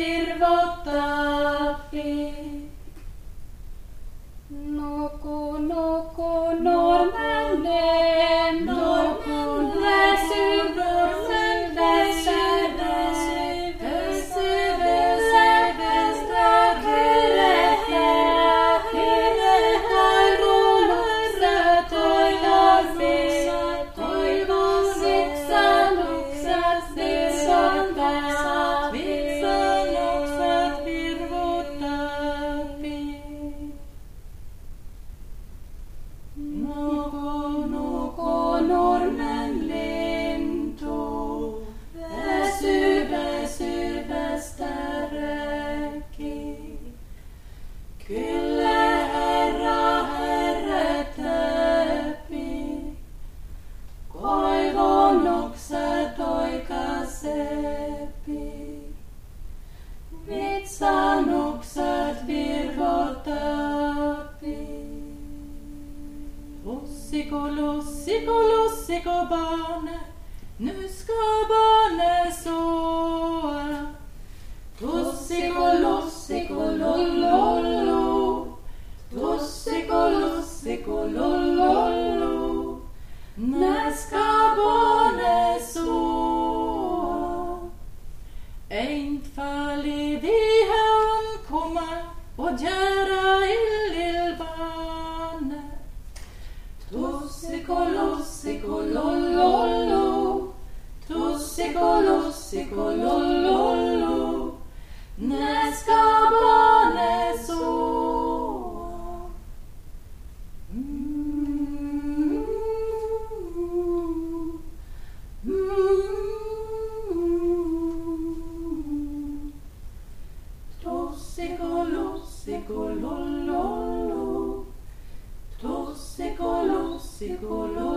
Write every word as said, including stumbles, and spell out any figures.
virvottavi. Nuku, nuku, normen len, nuku, väsy, väsy, väsy, väsy, väsy, väsy, västra, hyre, hyre, haruluksa, toilarvi, toivonuksa, luksat, virvottavi, vitsaluksat, virvottavi. Nuku, nuku, normen lintu, väsy, väsy, västäräki. Kyllä Herra herättäpi, koivonukset oikaisepi, vitsanukset virvottapi. Lussiko, lussiko, lussiko barnet, nu ska barnet sova. Lussiko, lussiko, lollollo, lussiko, lussiko, lollollo, när ska barnet sova? Eint falli vi här komma och göra illilbarnet. Tussiko, lussiko, lollollo, tussiko, lussiko, lollollo, när ska barnet sova? Mm. Mm. Tussiko, lussiko, lollollo, tussiko, lussiko, lollollo.